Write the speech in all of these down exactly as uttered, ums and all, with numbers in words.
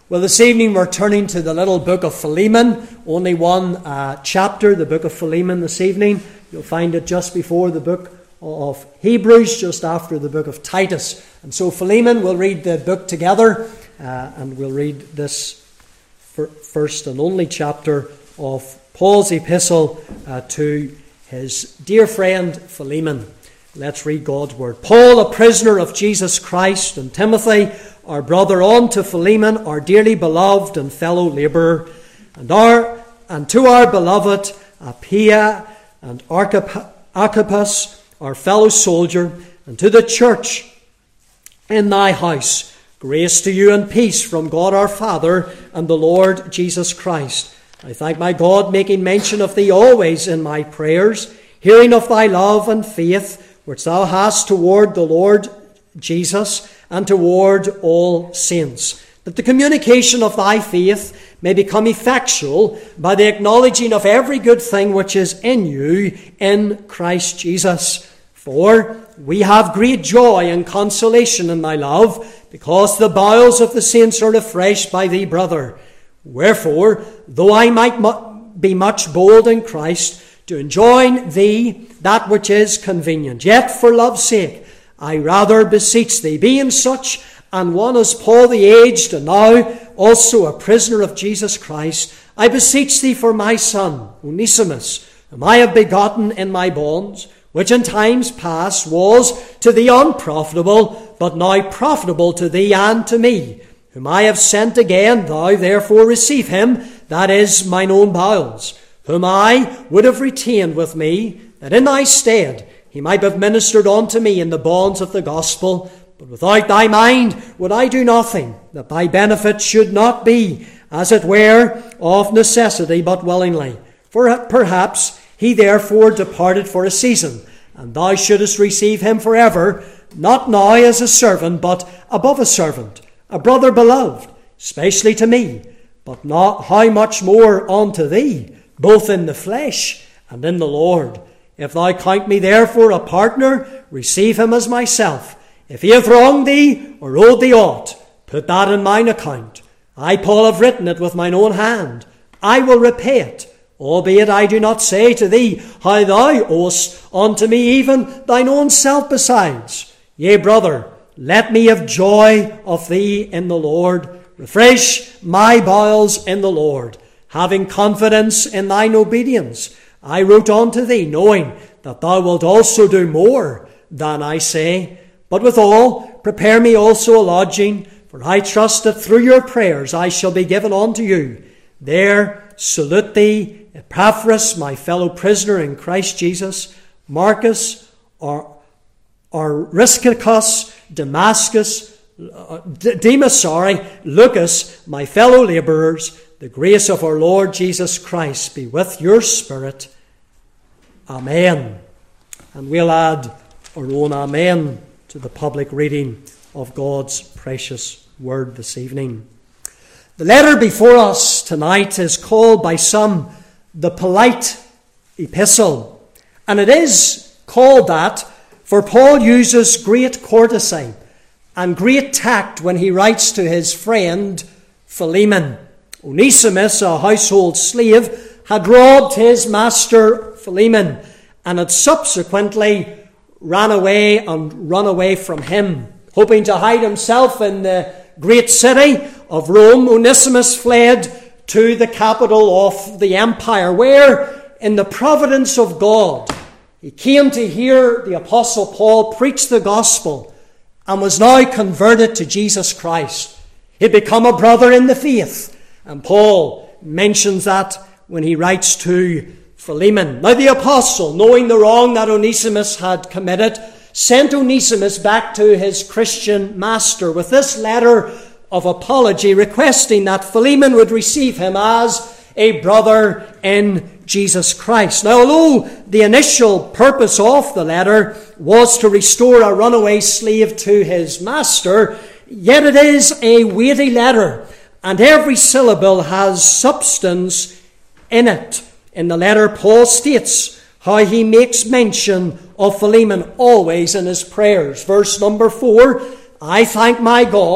Well, this evening we're turning to the little book of Philemon. Only one uh, chapter, the book of Philemon this evening. You'll find it just before the book of Hebrews, just after the book of Titus. And so Philemon, we'll read the book together, uh, and we'll read this first and only chapter of Paul's epistle uh, to his dear friend Philemon. Let's read God's word. Paul, a prisoner of Jesus Christ, and Timothy, our brother, on to Philemon, our dearly beloved and fellow labourer, and our and to our beloved Apphia and Archippus, our fellow soldier, and to the church in thy house, grace to you and peace from God our Father and the Lord Jesus Christ. I thank my God, making mention of thee always in my prayers, hearing of thy love and faith, which thou hast toward the Lord Jesus and toward all saints, that the communication of thy faith may become effectual by the acknowledging of every good thing which is in you in Christ Jesus. For we have great joy and consolation in thy love, because the bowels of the saints are refreshed by thee, brother. Wherefore, though I might mu- be much bold in Christ, to enjoin thee that which is convenient, yet for love's sake I rather beseech thee, being such an one as Paul the aged, and now also a prisoner of Jesus Christ, I beseech thee for my son, Onesimus, whom I have begotten in my bonds, which in times past was to thee unprofitable, but now profitable to thee and to me, whom I have sent again. Thou therefore receive him, that is mine own bowels, whom I would have retained with me, that in thy stead he might have ministered unto me in the bonds of the gospel. But without thy mind would I do nothing, that thy benefit should not be, as it were, of necessity, but willingly. For perhaps he therefore departed for a season, and thou shouldest receive him forever, not now as a servant, but above a servant, a brother beloved, specially to me, but not how much more unto thee, both in the flesh and in the Lord. If thou count me therefore a partner, receive him as myself. If he hath wronged thee, or owed thee aught, put that in mine account. I, Paul, have written it with mine own hand. I will repay it, albeit I do not say to thee how thou owest unto me even thine own self besides. Yea, brother, let me have joy of thee in the Lord. Refresh my bowels in the Lord. Having confidence in thine obedience, I wrote unto thee, knowing that thou wilt also do more than I say. But withal, prepare me also a lodging, for I trust that through your prayers I shall be given unto you. There salute thee Epaphras, my fellow prisoner in Christ Jesus, Marcus, or Aristarchus, Damascus, uh, Demas, sorry, Lucas, my fellow labourers. The grace of our Lord Jesus Christ be with your spirit. Amen. And we'll add our own amen to the public reading of God's precious word this evening. The letter before us tonight is called by some the polite epistle. And it is called that, for Paul uses great courtesy and great tact when he writes to his friend Philemon. Onesimus, a household slave, had robbed his master Philemon and had subsequently ran away and run away from him. Hoping to hide himself in the great city of Rome, Onesimus fled to the capital of the empire, where, in the providence of God, he came to hear the Apostle Paul preach the gospel and was now converted to Jesus Christ. He'd become a brother in the faith. And Paul mentions that when he writes to Philemon. Now the apostle, knowing the wrong that Onesimus had committed, sent Onesimus back to his Christian master with this letter of apology, requesting that Philemon would receive him as a brother in Jesus Christ. Now, although the initial purpose of the letter was to restore a runaway slave to his master, yet it is a weighty letter, and every syllable has substance in it. In the letter, Paul states how he makes mention of Philemon always in his prayers. Verse number four, I thank my God,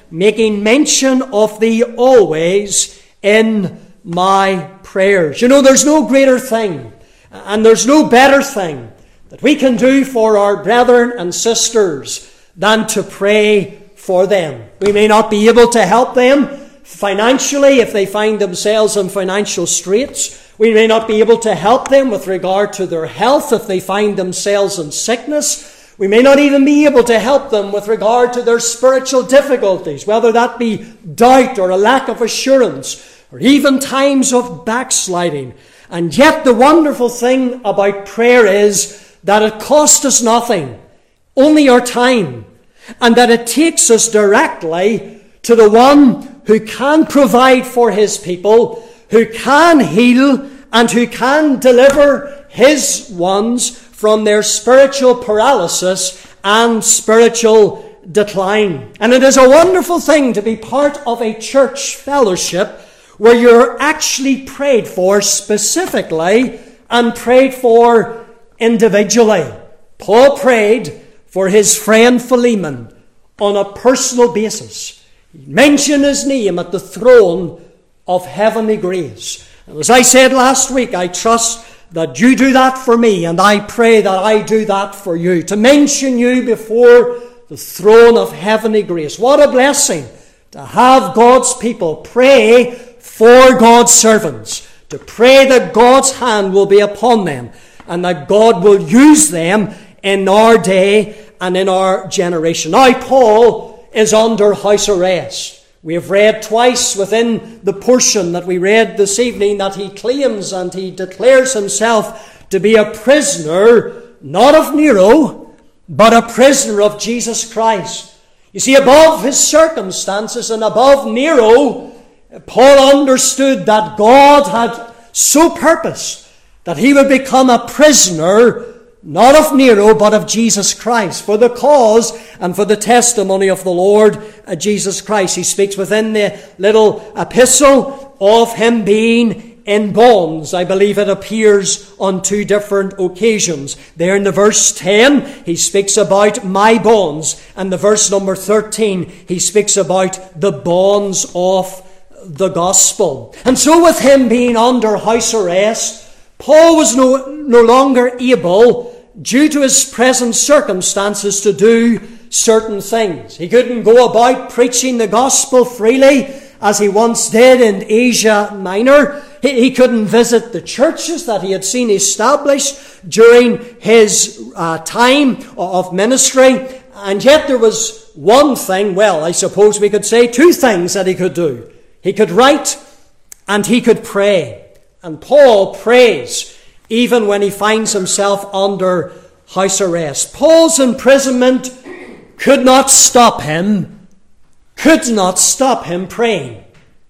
making mention of thee always in my prayers. You know, there's no greater thing, and there's no better thing that we can do for our brethren and sisters than to pray for them. We may not be able to help them financially if they find themselves in financial straits. We may not be able to help them with regard to their health if they find themselves in sickness. We may not even be able to help them with regard to their spiritual difficulties, whether that be doubt or a lack of assurance, or even times of backsliding. And yet the wonderful thing about prayer is that it costs us nothing, only our time, and that it takes us directly to the one who can provide for his people, who can heal, and who can deliver his ones from their spiritual paralysis and spiritual decline. And it is a wonderful thing to be part of a church fellowship where you're actually prayed for specifically and prayed for individually. Paul prayed for his friend Philemon on a personal basis. He mentioned his name at the throne of heavenly grace. And as I said last week, I trust that you do that for me, and I pray that I do that for you, to mention you before the throne of heavenly grace. What a blessing to have God's people pray for God's servants, to pray that God's hand will be upon them and that God will use them in our day and in our generation. Now, Paul is under house arrest. We have read twice within the portion that we read this evening that he claims and he declares himself to be a prisoner, not of Nero, but a prisoner of Jesus Christ. You see, above his circumstances and above Nero, Paul understood that God had so purposed that he would become a prisoner, not of Nero, but of Jesus Christ, for the cause and for the testimony of the Lord uh, Jesus Christ. He speaks within the little epistle of him being in bonds. I believe it appears on two different occasions. There in the verse ten, he speaks about my bonds, and the verse number thirteen, he speaks about the bonds of the gospel. And so with him being under house arrest, Paul was no, no longer able, due to his present circumstances, to do certain things. He couldn't go about preaching the gospel freely as he once did in Asia Minor. He, he couldn't visit the churches that he had seen established during his uh, time of ministry. And yet there was one thing, well, I suppose we could say two things that he could do. He could write and he could pray. And Paul prays even when he finds himself under house arrest. Paul's imprisonment could not stop him, could not stop him praying.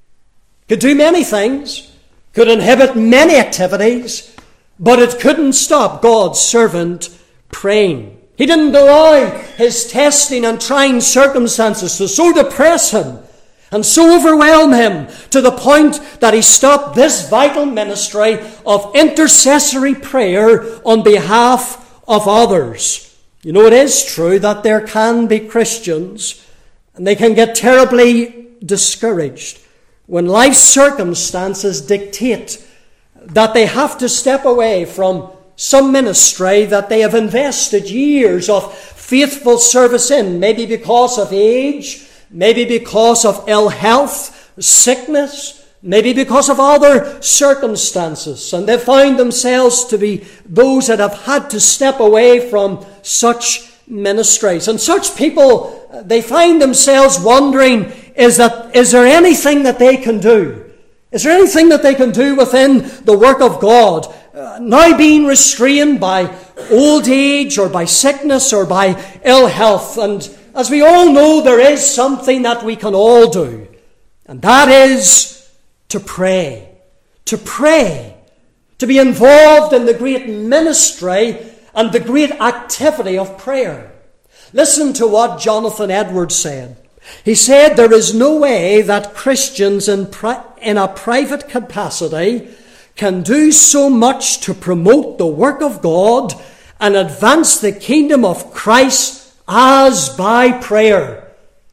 Could do many things, could inhibit many activities, but it couldn't stop God's servant praying. He didn't allow his testing and trying circumstances to so depress him and so overwhelm him to the point that he stopped this vital ministry of intercessory prayer on behalf of others. You know, it is true that there can be Christians, and they can get terribly discouraged when life's circumstances dictate that they have to step away from some ministry that they have invested years of faithful service in, maybe because of age, maybe because of ill health, sickness, maybe because of other circumstances. And they find themselves to be those that have had to step away from such ministries. And such people, they find themselves wondering, is that, is there anything that they can do? Is there anything that they can do within the work of God? Uh, now being restrained by old age or by sickness or by ill health. And as we all know, there is something that we can all do, and that is to pray. To pray. To be involved in the great ministry and the great activity of prayer. Listen to what Jonathan Edwards said. He said, there is no way that Christians in, pri- in a private capacity can do so much to promote the work of God and advance the kingdom of Christ as by prayer.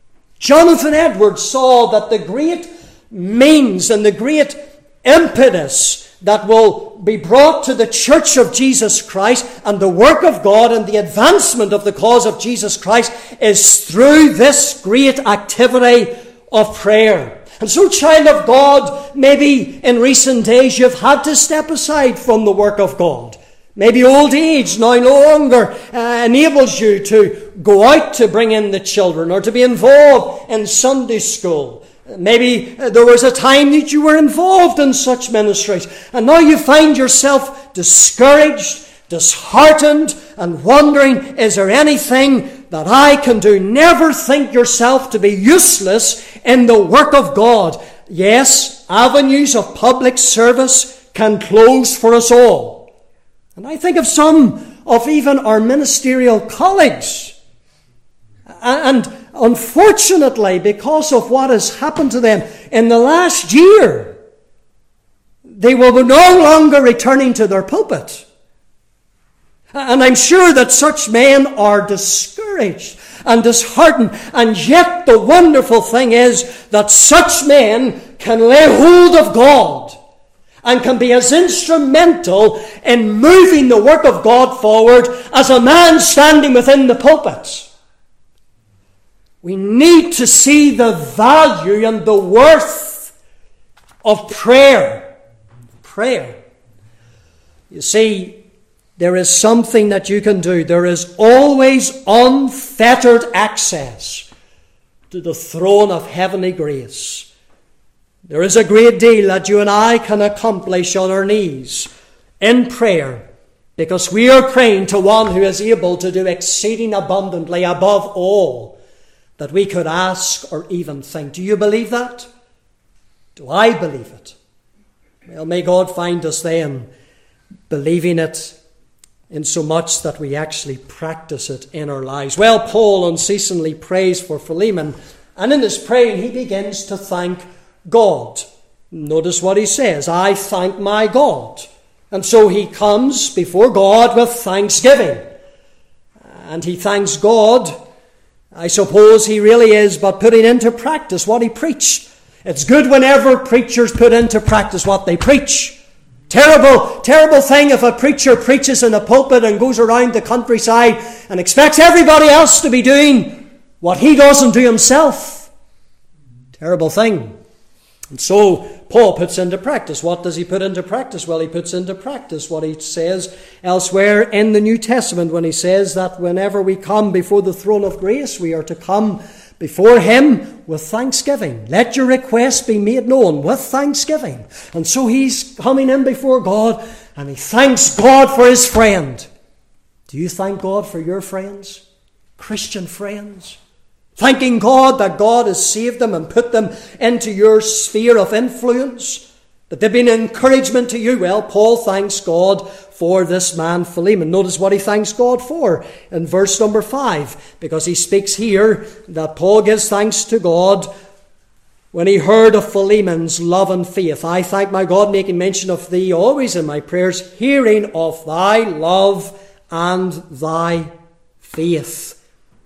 Jonathan Edwards saw that the great means and the great impetus that will be brought to the Church of Jesus Christ and the work of God and the advancement of the cause of Jesus Christ is through this great activity of prayer. And so, child of God, maybe in recent days you've had to step aside from the work of God. Maybe old age now no longer uh, enables you to go out to bring in the children or to be involved in Sunday school. Maybe uh, there was a time that you were involved in such ministries, and now you find yourself discouraged, disheartened, and wondering, is there anything that I can do? Never think yourself to be useless in the work of God. Yes, avenues of public service can close for us all. And I think of some of even our ministerial colleagues. And unfortunately, because of what has happened to them in the last year, they will be no longer returning to their pulpit. And I'm sure that such men are discouraged and disheartened. And yet the wonderful thing is that such men can lay hold of God and can be as instrumental in moving the work of God forward as a man standing within the pulpit. We need to see the value and the worth of prayer. Prayer. You see, there is something that you can do. There is always unfettered access to the throne of heavenly grace. There is a great deal that you and I can accomplish on our knees in prayer, because we are praying to one who is able to do exceeding abundantly above all that we could ask or even think. Do you believe that? Do I believe it? Well, may God find us then believing it in so much that we actually practice it in our lives. Well, Paul unceasingly prays for Philemon, and in his praying he begins to thank God. Notice what he says, I thank my God. And so he comes before God with thanksgiving. And he thanks God. I suppose he really is but putting into practice what he preached. It's good whenever preachers put into practice what they preach. Terrible, terrible thing if a preacher preaches in a pulpit and goes around the countryside and expects everybody else to be doing what he doesn't do himself. Terrible thing. And so Paul puts into practice. What does he put into practice? Well, he puts into practice what he says elsewhere in the New Testament when he says that whenever we come before the throne of grace, we are to come before him with thanksgiving. Let your requests be made known with thanksgiving. And so he's coming in before God and he thanks God for his friend. Do you thank God for your friends? Christian friends? Thanking God that God has saved them and put them into your sphere of influence, that they've been an encouragement to you. Well, Paul thanks God for this man Philemon. Notice what he thanks God for in verse number five, because he speaks here that Paul gives thanks to God when he heard of Philemon's love and faith. I thank my God, making mention of thee always in my prayers, hearing of thy love and thy faith.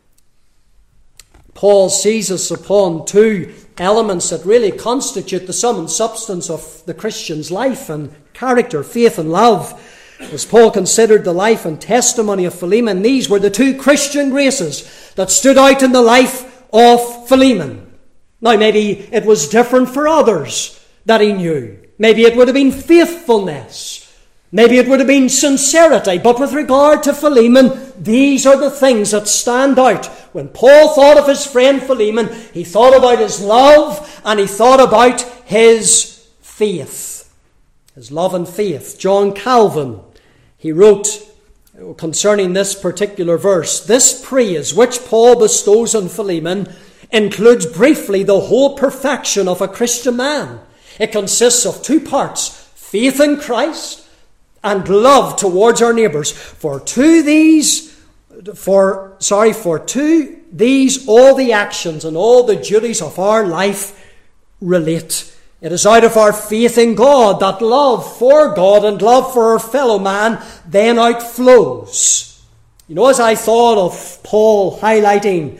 Paul seizes upon two elements that really constitute the sum and substance of the Christian's life and character, faith and love. As Paul considered the life and testimony of Philemon, these were the two Christian graces that stood out in the life of Philemon. Now, maybe it was different for others that he knew. Maybe it would have been faithfulness. Maybe it would have been sincerity. But with regard to Philemon, these are the things that stand out. When Paul thought of his friend Philemon, he thought about his love and he thought about his faith. His love and faith. John Calvin, he wrote concerning this particular verse, this praise which Paul bestows on Philemon includes briefly the whole perfection of a Christian man. It consists of two parts, faith in Christ and love towards our neighbours. For to these, for sorry, for to these all the actions and all the duties of our life relate. It is out of our faith in God that love for God and love for our fellow man then outflows. You know, as I thought of Paul highlighting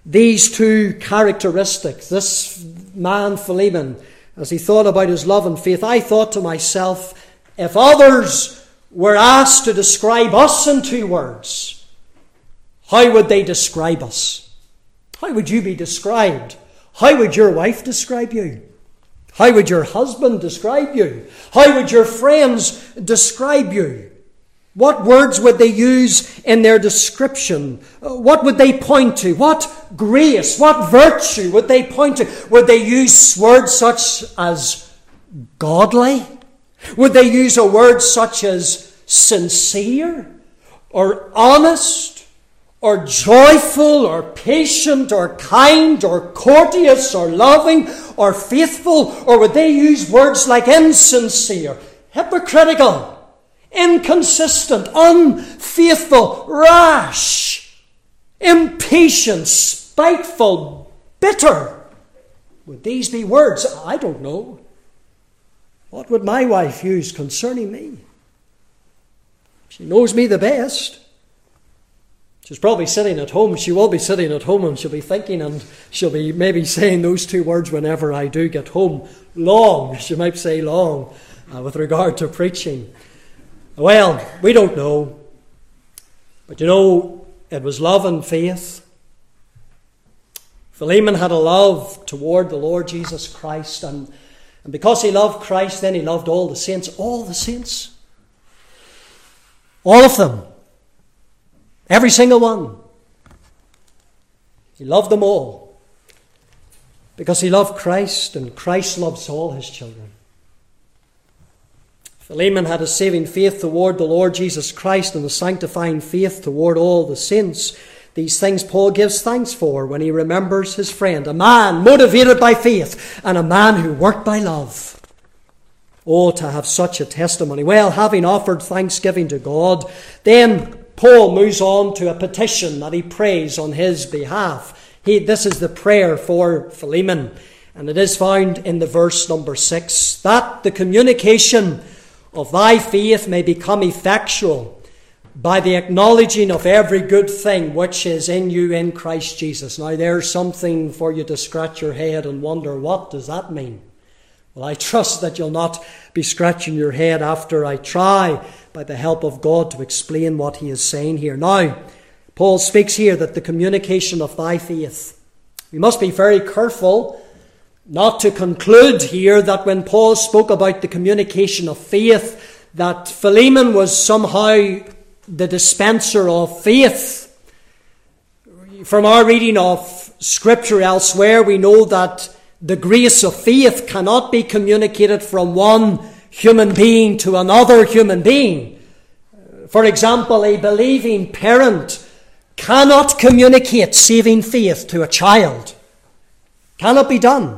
these two characteristics, this man Philemon, as he thought about his love and faith, I thought to myself, if others were asked to describe us in two words, how would they describe us? How would you be described? How would your wife describe you? How would your husband describe you? How would your friends describe you? What words would they use in their description? What would they point to? What grace, what virtue would they point to? Would they use words such as godly? Would they use a word such as sincere, or honest, or joyful, or patient, or kind, or courteous, or loving, or faithful? Or would they use words like insincere, hypocritical, inconsistent, unfaithful, rash, impatient, spiteful, bitter? Would these be words? I don't know. What would my wife use concerning me? She knows me the best. She's probably sitting at home. She will be sitting at home and she'll be thinking, and she'll be maybe saying those two words whenever I do get home. Long, she might say long, uh, with regard to preaching. Well, we don't know. But you know, it was love and faith. Philemon had a love toward the Lord Jesus Christ, and, and because he loved Christ, then he loved all the saints. All the saints. All of them. Every single one. He loved them all. Because he loved Christ, and Christ loves all his children. Philemon had a saving faith toward the Lord Jesus Christ and a sanctifying faith toward all the saints. These things Paul gives thanks for when he remembers his friend, a man motivated by faith and a man who worked by love. Oh, to have such a testimony. Well, having offered thanksgiving to God, then Paul moves on to a petition that he prays on his behalf. He, this is the prayer for Philemon, and it is found in the verse number six, that the communication of thy faith may become effectual by the acknowledging of every good thing which is in you in Christ Jesus. Now there's something for you to scratch your head and wonder, what does that mean? Well, I trust that you'll not be scratching your head after I try, by the help of God, to explain what he is saying here. Now, Paul speaks here that the communication of thy faith. We must be very careful not to conclude here that when Paul spoke about the communication of faith, that Philemon was somehow the dispenser of faith. From our reading of Scripture elsewhere, we know that the grace of faith cannot be communicated from one human being to another human being. For example, a believing parent cannot communicate saving faith to a child. Cannot be done.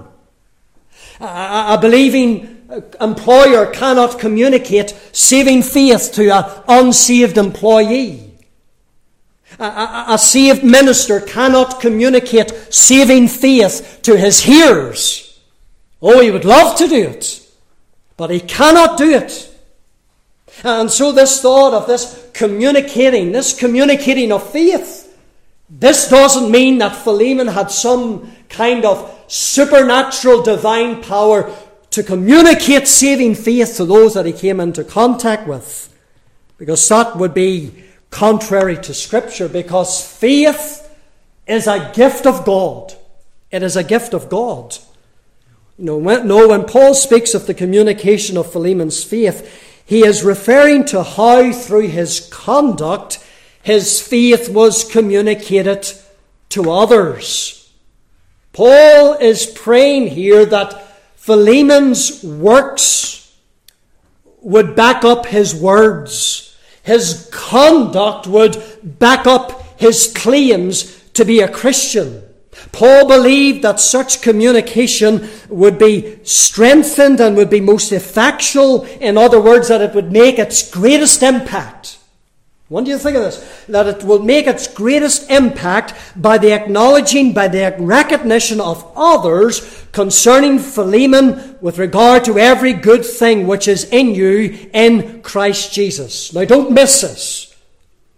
A, a believing employer cannot communicate saving faith to an unsaved employee. A, a, a saved minister cannot communicate saving faith to his hearers. Oh, he would love to do it, but he cannot do it. And so this thought of this communicating, this communicating of faith, this doesn't mean that Philemon had some kind of supernatural divine power to communicate saving faith to those that he came into contact with, because that would be contrary to Scripture, because faith is a gift of God. It is a gift of God. No, when, no, when Paul speaks of the communication of Philemon's faith, he is referring to how through his conduct his faith was communicated to others. Paul is praying here that Philemon's works would back up his words. His conduct would back up his claims to be a Christian. Paul believed that such communication would be strengthened and would be most effectual. In other words, that it would make its greatest impact. What do you think of this? That it will make its greatest impact by the acknowledging, by the recognition of others concerning Philemon with regard to every good thing which is in you in Christ Jesus. Now don't miss this.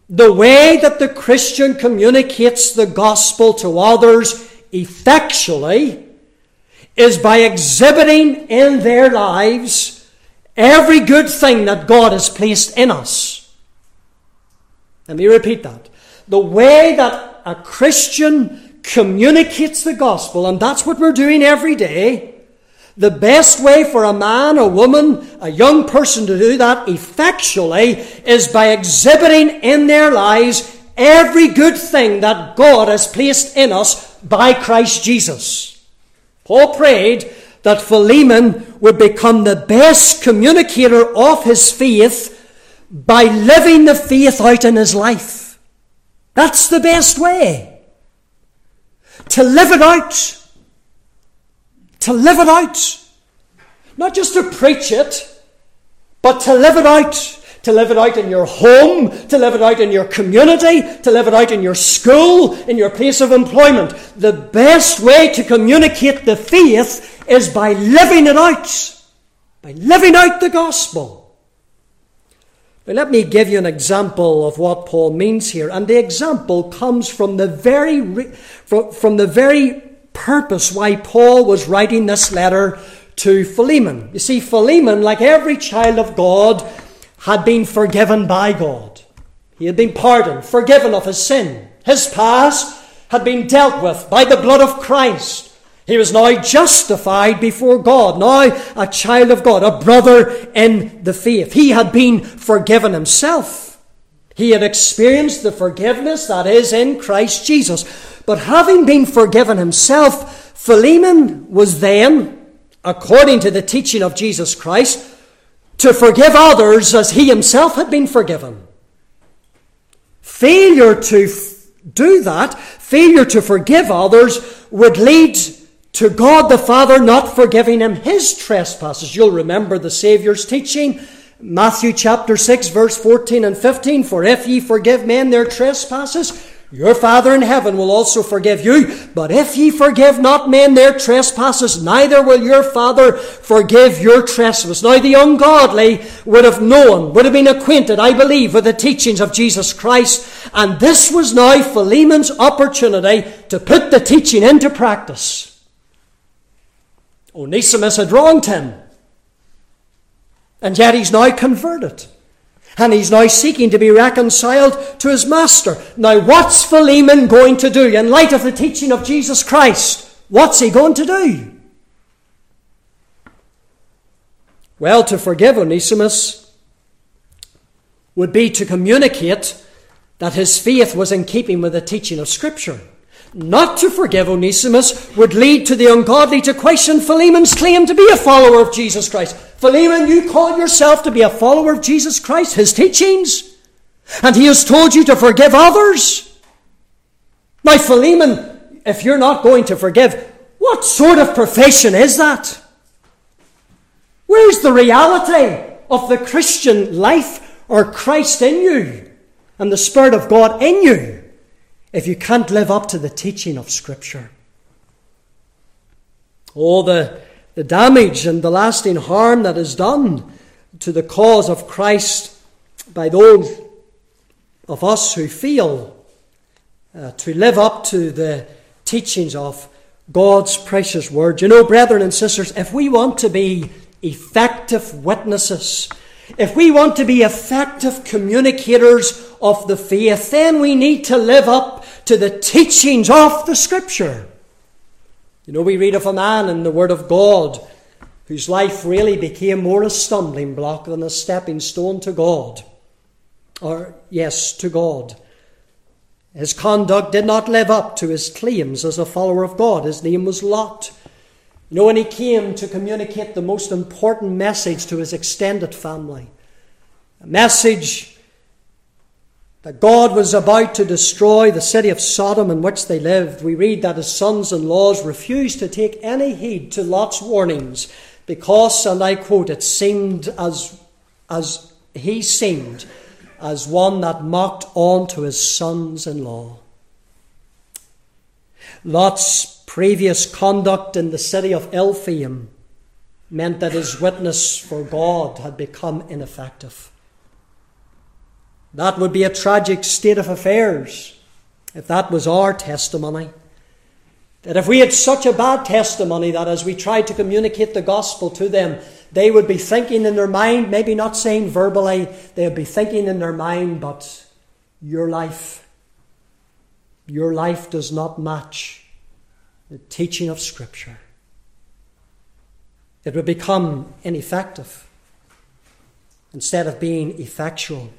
the way that the Christian communicates the gospel to others effectually is by exhibiting in their lives every good thing that God has placed in us. Let me repeat that. The way that a Christian communicates the gospel, and that's what we're doing every day, the best way for a man, a woman, a young person to do that effectually is by exhibiting in their lives every good thing that God has placed in us by Christ Jesus. Paul prayed that Philemon would become the best communicator of his faith by living the faith out in his life. That's the best way. To live it out. To live it out. Not just to preach it, but to live it out. To live it out in your home, to live it out in your community, to live it out in your school, in your place of employment. The best way to communicate the faith is by living it out. By living out the gospel. Now let me give you an example of what Paul means here. And the example comes from the very, from, from the very purpose why Paul was writing this letter to Philemon. You see, Philemon, like every child of God, had been forgiven by God. He had been pardoned, forgiven of his sin. His past had been dealt with by the blood of Christ. He was now justified before God, now a child of God, a brother in the faith. He had been forgiven himself. He had experienced the forgiveness that is in Christ Jesus. But having been forgiven himself, Philemon was then, according to the teaching of Jesus Christ, to forgive others as he himself had been forgiven. Failure to f- do that, failure to forgive others, would lead to God the Father not forgiving him his trespasses. You'll remember the Saviour's teaching, Matthew chapter six, verse fourteen and fifteen. For if ye forgive men their trespasses, your Father in heaven will also forgive you. But if ye forgive not men their trespasses, neither will your Father forgive your trespasses. Now the ungodly would have known, would have been acquainted, I believe, with the teachings of Jesus Christ. And this was now Philemon's opportunity to put the teaching into practice. Onesimus had wronged him. And yet he's now converted. And he's now seeking to be reconciled to his master. Now what's Philemon going to do in light of the teaching of Jesus Christ? What's he going to do? Well, to forgive Onesimus would be to communicate that his faith was in keeping with the teaching of Scripture. Not to forgive Onesimus would lead to the ungodly to question Philemon's claim to be a follower of Jesus Christ. Philemon, you call yourself to be a follower of Jesus Christ, his teachings, and he has told you to forgive others. Now, Philemon, if you're not going to forgive, what sort of profession is that? Where's the reality of the Christian life or Christ in you and the Spirit of God in you if you can't live up to the teaching of Scripture? Oh, the, the damage and the lasting harm that is done to the cause of Christ by those of us who fail uh, to live up to the teachings of God's precious word. You know, brethren and sisters, if we want to be effective witnesses, if we want to be effective communicators of the faith, then we need to live up to the teachings of the Scripture. You know, we read of a man in the Word of God whose life really became more a stumbling block than a stepping stone to God. Or, yes, to God. His conduct did not live up to his claims as a follower of God. His name was Lot. You know, when he came to communicate the most important message to his extended family, a message that God was about to destroy the city of Sodom in which they lived, we read that his sons-in-laws refused to take any heed to Lot's warnings because, and I quote, it seemed as, as he seemed as one that mocked on to his sons-in-law. Lot's previous conduct in the city of ill fame meant that his witness for God had become ineffective. That would be a tragic state of affairs if that was our testimony. That if we had such a bad testimony that as we tried to communicate the gospel to them, they would be thinking in their mind, maybe not saying verbally, they would be thinking in their mind, but your life, your life does not match the teaching of Scripture. It would become ineffective instead of being effectual.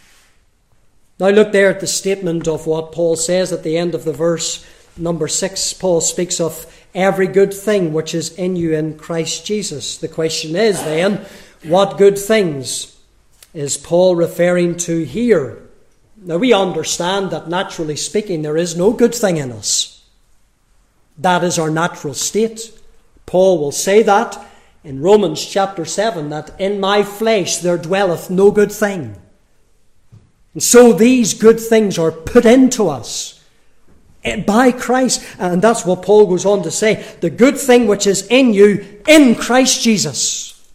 Now look there at the statement of what Paul says at the end of the verse. Number six, Paul speaks of every good thing which is in you in Christ Jesus. The question is then, what good things is Paul referring to here? Now we understand that naturally speaking there is no good thing in us. That is our natural state. Paul will say that in Romans chapter seven, that in my flesh there dwelleth no good thing. And so these good things are put into us by Christ. And that's what Paul goes on to say. The good thing which is in you in Christ Jesus.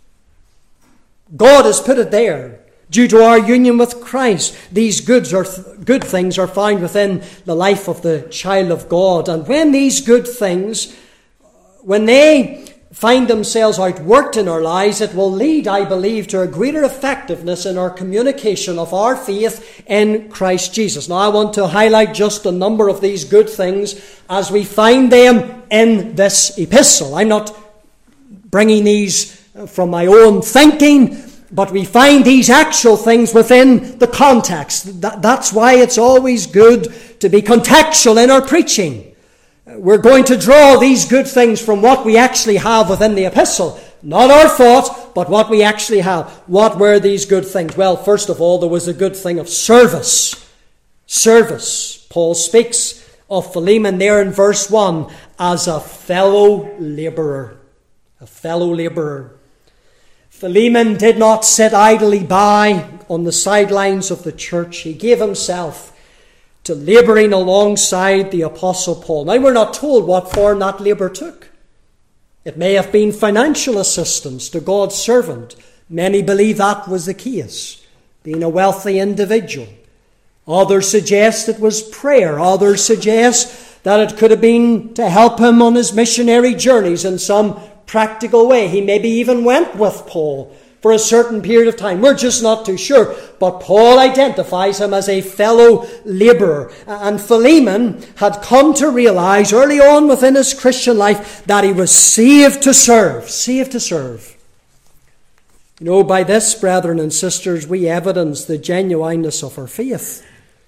God has put it there. Due to our union with Christ, these goods are th- good things are found within the life of the child of God. And when these good things, when they find themselves outworked in our lives, it will lead, I believe, to a greater effectiveness in our communication of our faith in Christ Jesus. Now, I want to highlight just a number of these good things as we find them in this epistle. I'm not bringing these from my own thinking, but we find these actual things within the context. That, that's why it's always good to be contextual in our preaching. We're going to draw these good things from what we actually have within the epistle. Not our thought, but what we actually have. What were these good things? Well, first of all, there was a good thing of service. Service. Paul speaks of Philemon there in verse one as a fellow laborer. A fellow laborer. Philemon did not sit idly by on the sidelines of the church. He gave himself to labouring alongside the Apostle Paul. Now, we're not told what form that labour took. It may have been financial assistance to God's servant. Many believe that was the case, being a wealthy individual. Others suggest it was prayer. Others suggest that it could have been to help him on his missionary journeys in some practical way. He maybe even went with Paul for a certain period of time. We're just not too sure. But Paul identifies him as a fellow labourer. And Philemon had come to realize early on within his Christian life that he was saved to serve. Saved to serve. You know, by this, brethren and sisters, we evidence the genuineness of our faith.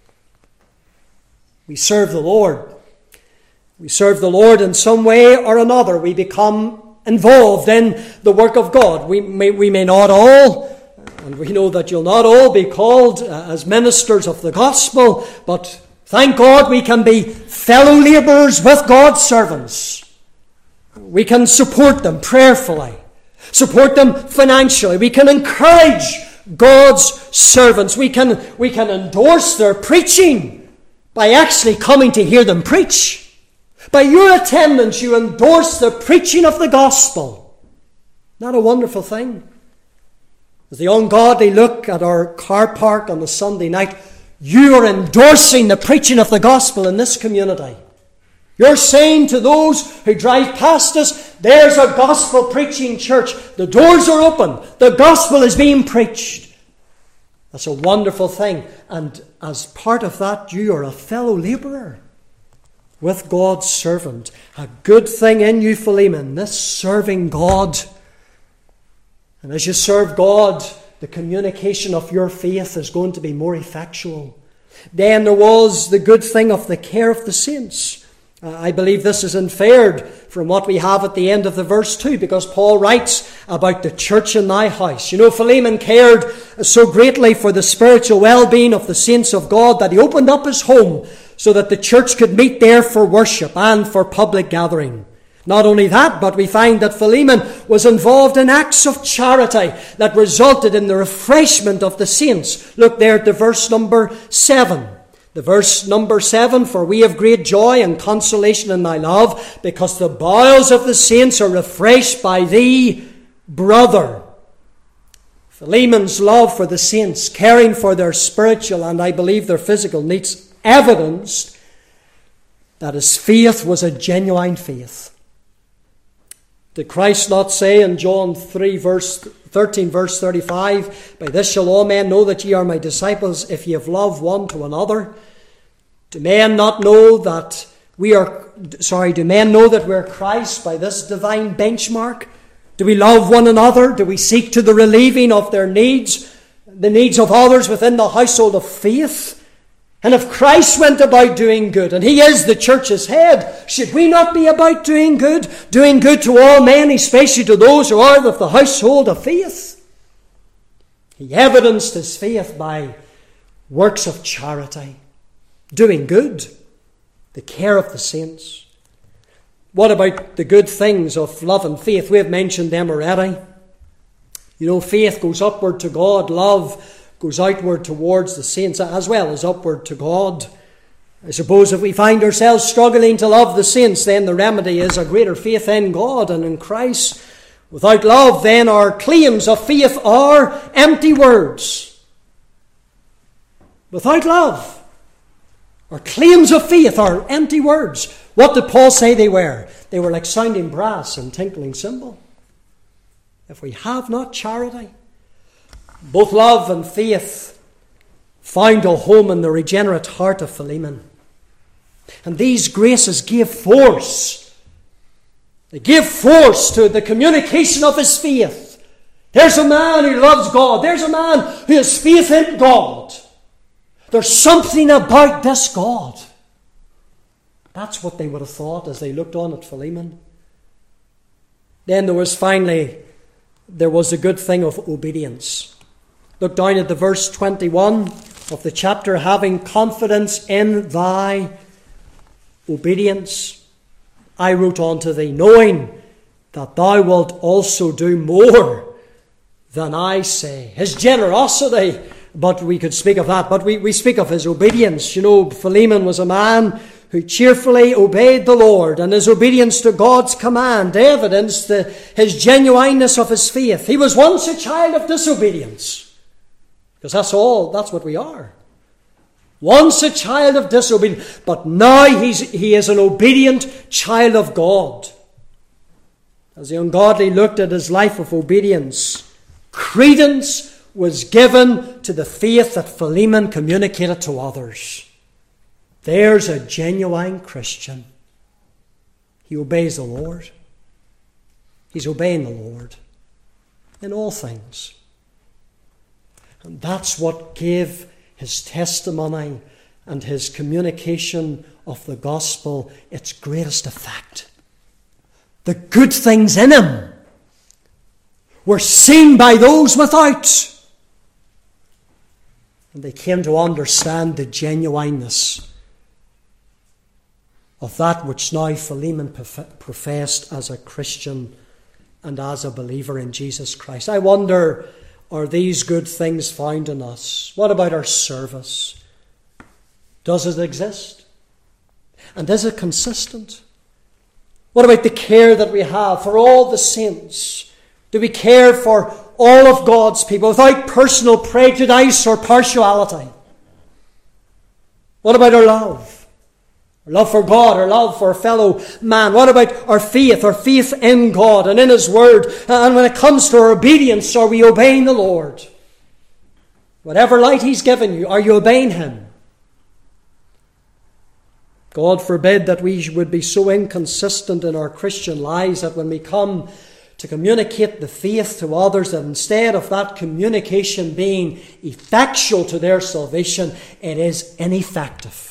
We serve the Lord. We serve the Lord in some way or another. We become involved in the work of God. We may, we may not all, and we know that you'll not all be called uh, as ministers of the gospel, but thank God we can be fellow labourers with God's servants. We can support them prayerfully, support them financially. We can encourage God's servants. We can, we can endorse their preaching by actually coming to hear them preach. By your attendance, you endorse the preaching of the gospel. Not a wonderful thing? As the ungodly look at our car park on a Sunday night, you are endorsing the preaching of the gospel in this community. You're saying to those who drive past us, there's a gospel preaching church. The doors are open. The gospel is being preached. That's a wonderful thing. And as part of that, you are a fellow labourer with God's servant. A good thing in you, Philemon, this serving God. And as you serve God, the communication of your faith is going to be more effectual. Then there was the good thing of the care of the saints. Uh, I believe this is inferred from what we have at the end of the verse too, because Paul writes about the church in thy house. You know, Philemon cared so greatly for the spiritual well-being of the saints of God that he opened up his home so that the church could meet there for worship and for public gathering. Not only that, but we find that Philemon was involved in acts of charity that resulted in the refreshment of the saints. Look there at the verse number seven. The verse number seven, for we have great joy and consolation in thy love, because the bowels of the saints are refreshed by thee, brother. Philemon's love for the saints, caring for their spiritual and I believe their physical needs, evidenced that his faith was a genuine faith. Did Christ not say in John three, verse thirteen, verse thirty-five, "By this shall all men know that ye are my disciples, if ye have love one to another"? Do men not know that we are, sorry, do men know that we're Christ by this divine benchmark? Do we love one another? Do we seek to the relieving of their needs, the needs of others within the household of faith? And if Christ went about doing good, and he is the church's head, should we not be about doing good? Doing good to all men, especially to those who are of the household of faith? He evidenced his faith by works of charity, doing good, the care of the saints. What about the good things of love and faith? We have mentioned them already. You know, faith goes upward to God. Love goes outward towards the saints as well as upward to God. I suppose if we find ourselves struggling to love the saints, then the remedy is a greater faith in God and in Christ. Without love, then our claims of faith are empty words. Without love, our claims of faith are empty words. What did Paul say they were? They were like sounding brass and tinkling cymbal. If we have not charity, both love and faith found a home in the regenerate heart of Philemon. And these graces gave force. They gave force to the communication of his faith. There's a man who loves God. There's a man who has faith in God. There's something about this God. That's what they would have thought as they looked on at Philemon. Then there was finally, there was the good thing of obedience. Look down at the verse twenty-one of the chapter. Having confidence in thy obedience, I wrote unto thee, knowing that thou wilt also do more than I say. His generosity, but we could speak of that. But we, we speak of his obedience. You know, Philemon was a man who cheerfully obeyed the Lord, and his obedience to God's command evidenced the, his genuineness of his faith. He was once a child of disobedience, because that's all, that's what we are. Once a child of disobedience, but now he's, he is an obedient child of God. As the ungodly looked at his life of obedience, credence was given to the faith that Philemon communicated to others. There's a genuine Christian. He obeys the Lord. He's obeying the Lord in all things. And that's what gave his testimony and his communication of the gospel its greatest effect. The good things in him were seen by those without. And they came to understand the genuineness of that which now Philemon professed as a Christian and as a believer in Jesus Christ. I wonder, are these good things found in us? What about our service? Does it exist? And is it consistent? What about the care that we have for all the saints? Do we care for all of God's people without personal prejudice or partiality? What about our love? Our love for God, our love for a fellow man. What about our faith, our faith in God and in his word? And when it comes to our obedience, are we obeying the Lord? Whatever light he's given you, are you obeying him? God forbid that we would be so inconsistent in our Christian lives that when we come to communicate the faith to others, that instead of that communication being effectual to their salvation, it is ineffective.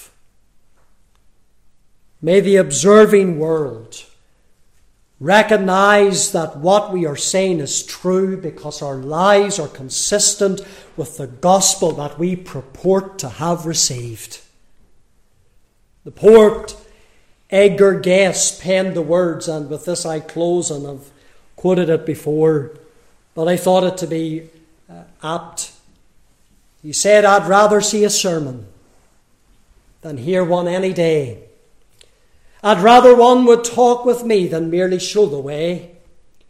May the observing world recognize that what we are saying is true because our lives are consistent with the gospel that we purport to have received. The poet Edgar Guest penned the words, and with this I close, and I've quoted it before, but I thought it to be uh, apt. He said, "I'd rather see a sermon than hear one any day. I'd rather one would talk with me than merely show the way.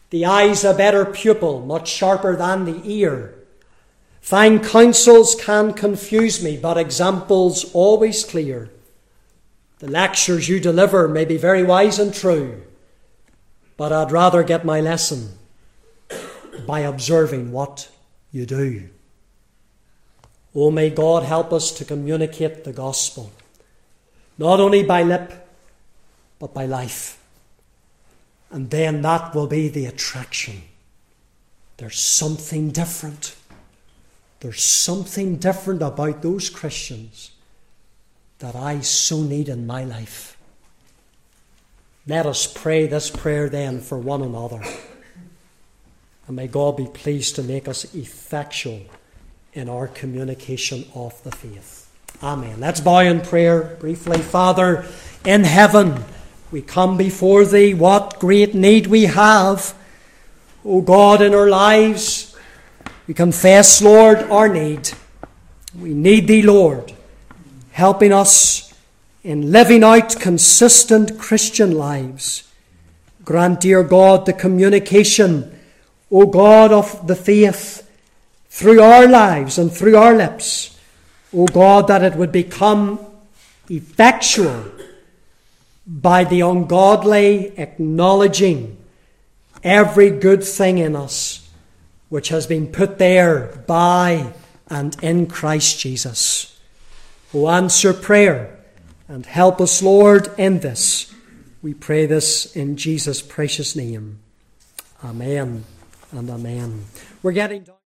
The eye's a better pupil, much sharper than the ear. Fine counsels can confuse me, but examples always clear. The lectures you deliver may be very wise and true, but I'd rather get my lesson by observing what you do. Oh, may God help us to communicate the gospel, not only by lip, but by life. And then that will be the attraction. There's something different. There's something different about those Christians that I so need in my life. Let us pray this prayer then for one another. And may God be pleased to make us effectual in our communication of the faith. Amen. Let's bow in prayer briefly. Father in heaven, we come before Thee. What great need we have, O God, in our lives. We confess, Lord, our need. We need Thee, Lord, helping us in living out consistent Christian lives. Grant, dear God, the communication, O God, of the faith through our lives and through our lips. O God, that it would become effectual by the ungodly acknowledging every good thing in us which has been put there by and in Christ Jesus. O answer prayer and help us, Lord, in this. We pray this in Jesus' precious name. Amen and amen. We're getting down.